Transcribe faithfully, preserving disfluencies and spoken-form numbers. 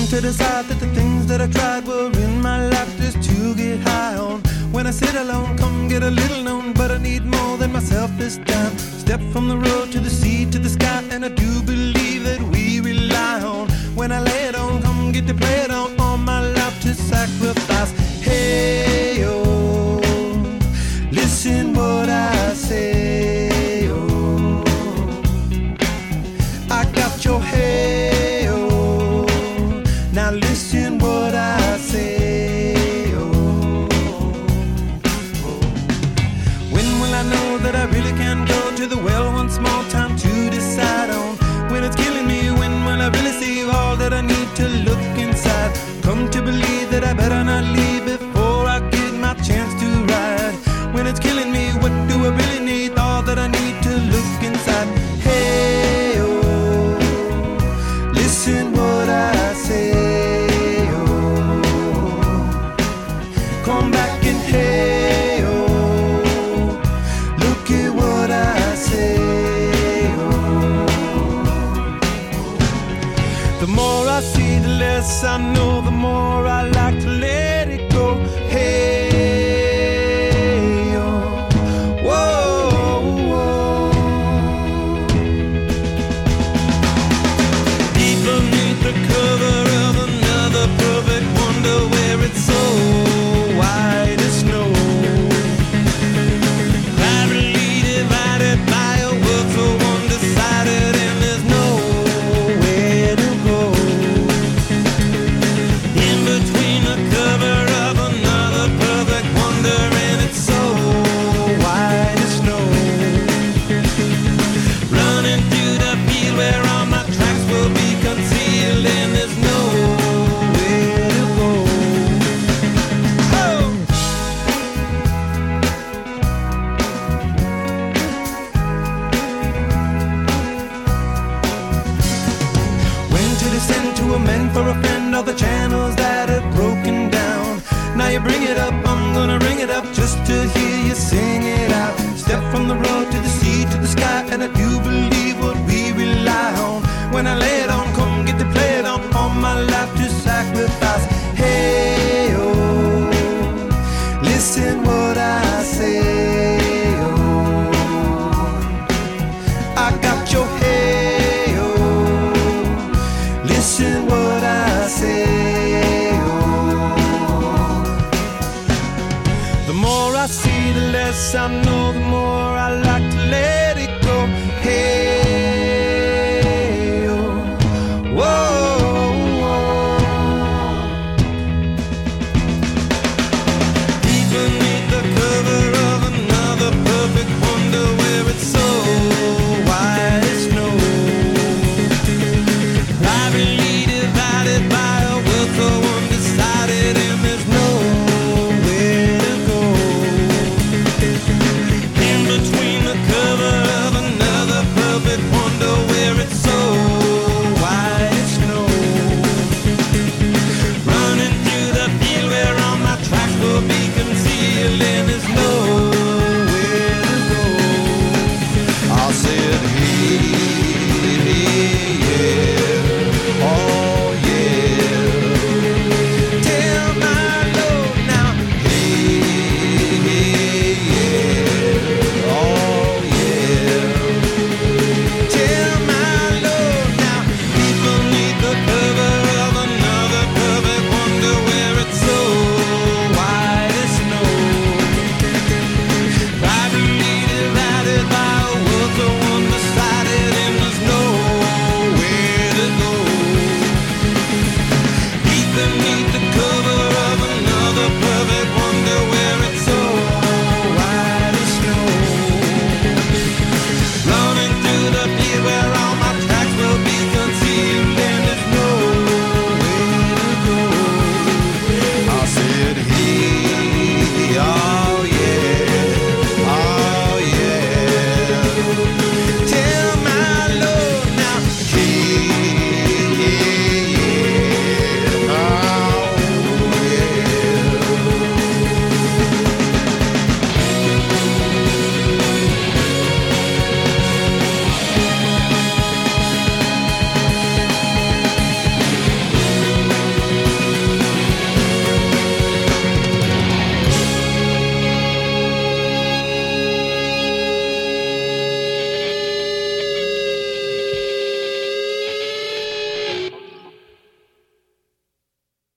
to decide that the things that I tried were in my life just to get high on. When I sit alone, come get a little known, but I need more than myself this time. Step from the road to the sea to the sky, and I do believe that we rely on. When I lay it on, come get to play it on, all my life to sacrifice. Hey, oh, listen what I say, oh, I got your hey, oh, now listen what I say, oh, oh. When will I know that I really can go to the well once more? Time to decide on when it's killing me. When will I really see all that I need to look inside? Come to believe that I better not leave before I get my chance to ride. When it's killing me, what do I really need? All that I need to look inside. Hey, oh, listen what I say, oh, come back and hey, oh, look at what I say, oh. The more I see, the less I know, the more I like to let it go. Hey, oh, whoa, whoa. Deep beneath the cover of another perfect wonder, where it's so white as snow, privately divided by a world so undecided, and there's nowhere to go. In between the cover of another perfect wonder, and it's so white as snow, running through the field where all my tracks will be concealed, and there's nowhere to go. Oh! When to descend to a man for a friend,